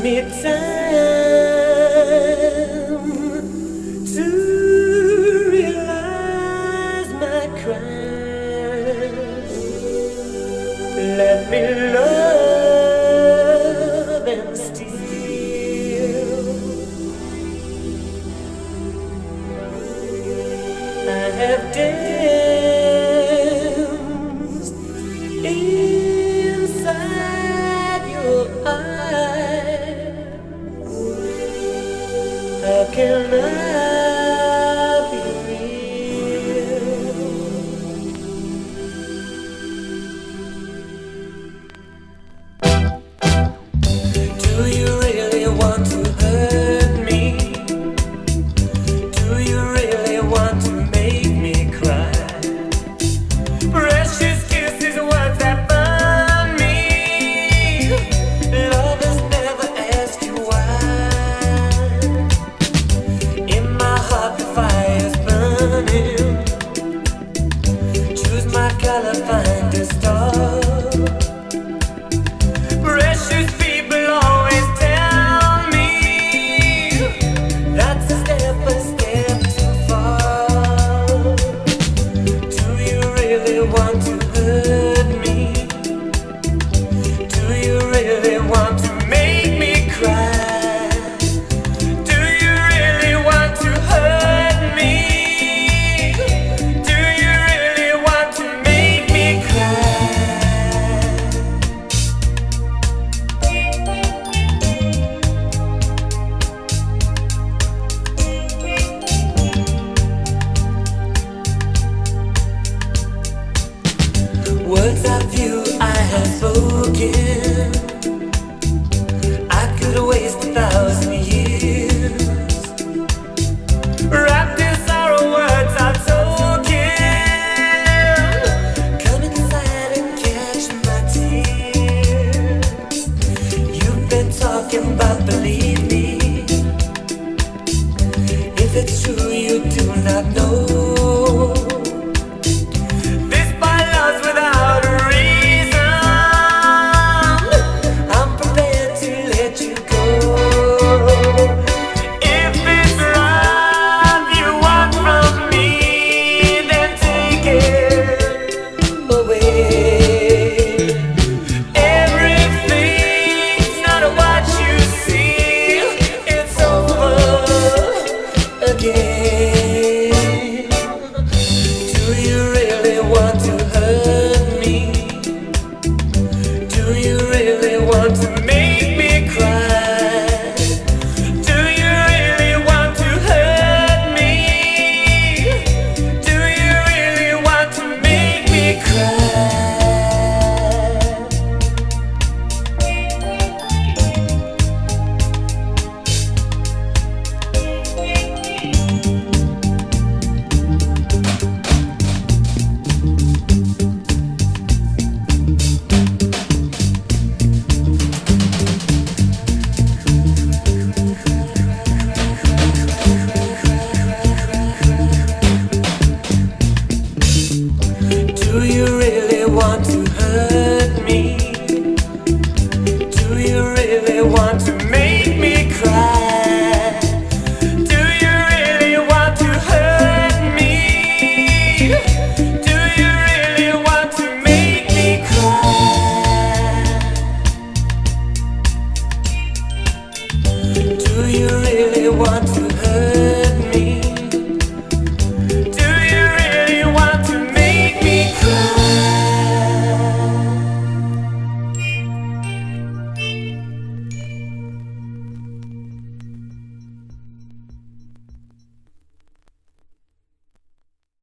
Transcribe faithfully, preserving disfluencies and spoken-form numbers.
me time to realize my crime. Let me love and steal. I have danced inside your eyes. How can I be real? Do you really want to hurt me? Do you really want to make me cry? Precious kisses, words that burn me. Lovers never ask you why. In my heart the fire's burning. Choose my color, find a star. Precious people always tell me that's a step, a step too far. Do you really want to hurt me? Do you really want to make me cry? Do you really want to hurt me? Do you really want to make me cry? Words of you I have spoken, I could waste a thousand years. Wrapped in sorrow, words are token. Come inside and catch my tears. You've been talking about, believe me. If it's true, you do not know. This by love's without a reason. I'm prepared to let you go. If it's love you want from me, then take it away. Everything's not what you see. It's over again. Do you really want to hurt me? Do you really want to make me cry? Do you really want to hurt me? Do you really want to make me cry? Do you really want to hurt me? Do you really want to make me cry? Do you really want to hurt me? Do you really want to make me cry? Do you really want to hurt me?